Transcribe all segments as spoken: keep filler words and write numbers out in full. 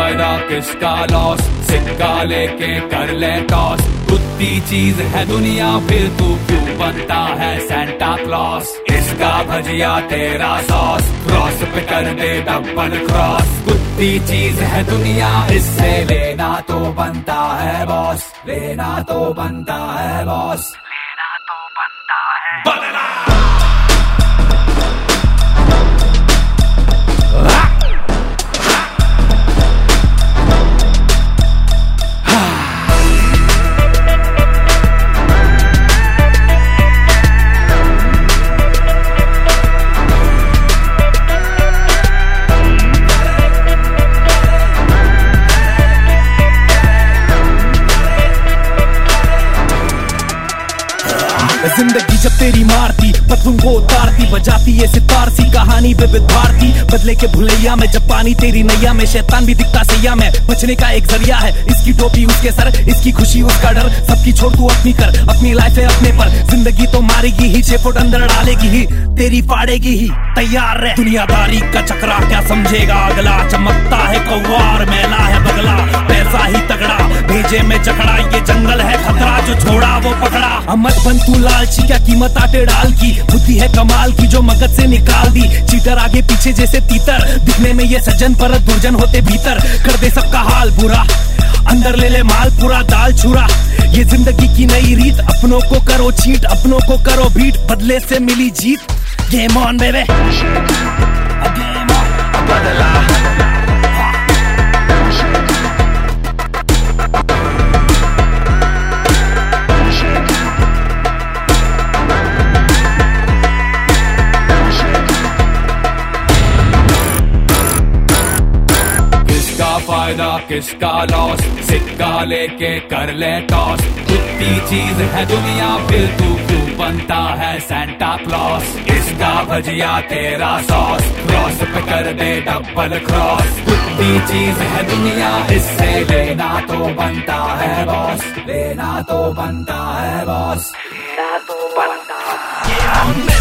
फायदा किसका लॉस, सिक्का लेके कर ले टॉस। कुत्ती चीज है दुनिया फिर तू क्यों बनता है सेंटा क्लॉस। इसका भजिया तेरा सॉस, क्रॉस पे कर दे डबल क्रॉस। कुत्ती चीज है दुनिया, इससे लेना तो बनता है बॉस, लेना तो बनता है बॉस, लेना तो बनता है बनना। जिंदगी जब तेरी मारती पत्थरों को उतारती, बजाती ये सितार सी कहानी विविध भारती। बदले के भुलैया में जब पानी तेरी नैया में, शैतान भी दिखता सैया में। बचने का एक जरिया है, इसकी टोपी उसके सर, इसकी खुशी उसका डर। सबकी छोड़ तू अपनी कर, अपनी लाइफ है अपने पर। जिंदगी तो मारेगी ही, छह फुट अंदर डालेगी ही, तेरी फाड़ेगी ही। तैयार रह, दुनियादारी का चक्रा क्या समझेगा अगला। चमकता है कौवार, मैला है बगला, पैसा ही तगड़ा, भेजे में जकड़ा। ये जंगल है खतरा, जो छोड़ा वो पकड़ा। अमत बन तू लालची, क्या कीमत आटे डाल की। बुद्धि है कमाल की, जो मगज से निकाल दी। चीटर आगे पीछे जैसे तीतर, दिखने में ये सज्जन पर दुर्जन होते भीतर। कर दे सबका हाल बुरा, अंदर ले ले माल पूरा दाल छुरा। ये जिंदगी की नई रीत, अपनों को करो चीट, अपनों को करो बीट। बदले से मिली जीत, game on babe, game on. बदला फायदा किसका लॉस, सिक्का लेके कर ले टॉस। कुत्ती चीज है दुनिया फिर तू क्यों बनता है सेंटा क्लॉस। इसका भजिया तेरा सॉस, क्रॉस पे कर दे डबल क्रॉस। कुत्ती चीज है दुनिया, इससे लेना तो बनता है बॉस, लेना तो बनता है बॉस, लेना तो बनता है।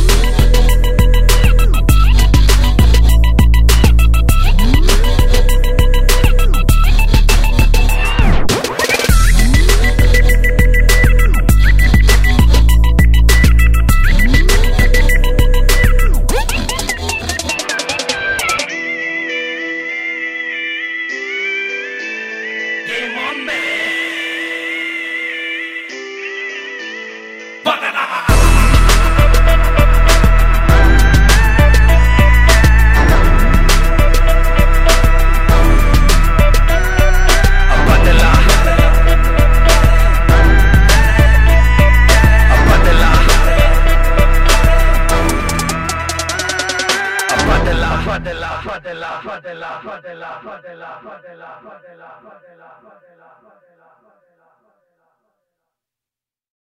Game on, baby. Banana. Fadela, Fadela, Fadela, Fadela, Fadela, Fadela, Fadela, Fadela, Fadela, Fadela, Fadela.